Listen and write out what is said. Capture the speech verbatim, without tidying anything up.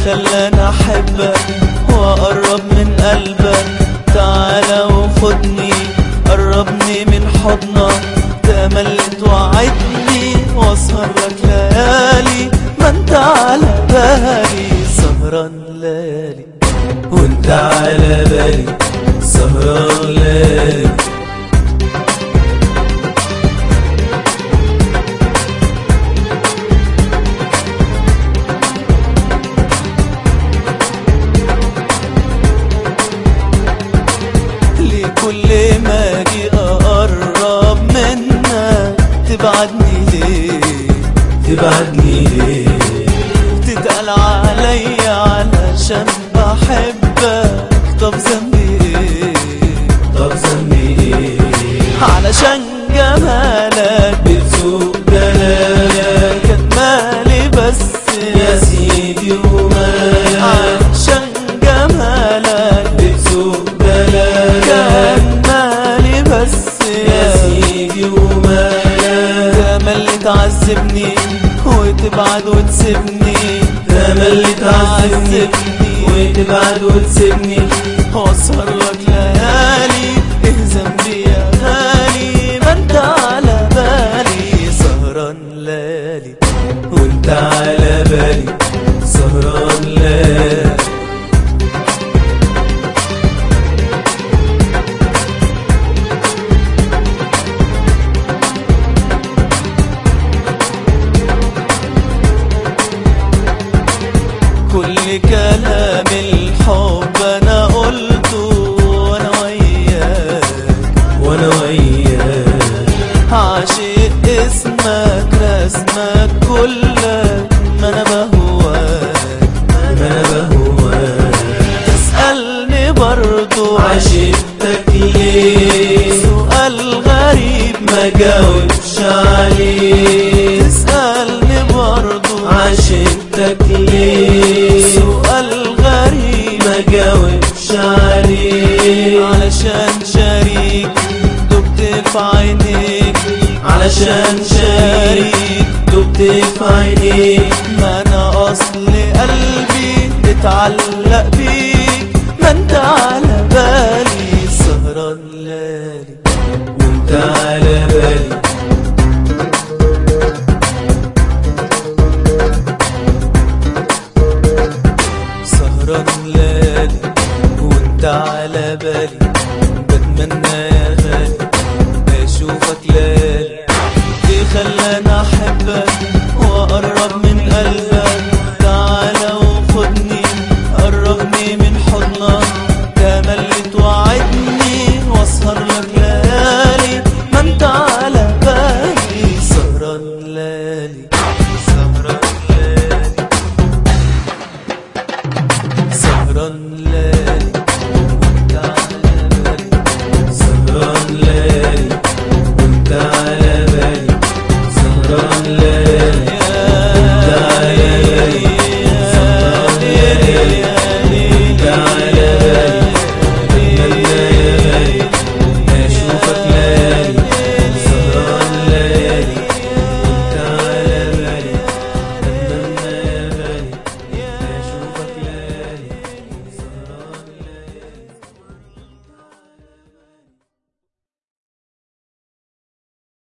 خلاني احبك واقرب من قلبك. تعالى وخدني قربني من حضنك، تملي توعدني واسهر لك ليالي، ما انت على بالي سهران ليالي، وانت على بالي سهران ليالي. كل ما اجي اقرب منك تبعدني ليه، تبعدني ليه، تتقل عليا علشان بحبك. طب ذنبي ايه، طب ذنبي ايه، علشان جمالك بتسوق دلالك. كان مالي بس يا سيدي ومالك، علشان جمالك بتسوق دلالك. كان مالي بس يا سيدي ومالك، تملي تعذبني وتبعد وتسيبني، تملي تعذبني وتبعد وتسيبني، واسهر لك ليالي. ايه ذنبي يا غالي، ما انت على بالي سهران ليالي، وانت على بالي سهران ليالي. كل كلام الحب انا قلته وانا وياك، وانا وياك عاشق اسمك رسمك كلك، ما انا بهواك، ما انا بهواك. تسألني برضو عشقتك ليه، سؤال غريب ما جاوبش عليه. تسألني برضو عشقتك ليه، سؤال غريب ما جاوبش عليه. علشان شريك دبت في عينيك، علشان شريك دبت في عينيك. ما انا اصل قلبي اتعلق بيك، ما انت على بالي سهران ليالي، وانت على بالي. سهران ليالي وانت على بالي، بتمنى يا غالي اشوفك ليالي. ايه خلاني احبك واقرب من قلبك، تعالى وخدني قربني من حضنك، تملي توعدني واسهر لك ليالي، ما انت على بالي سهران ليالي،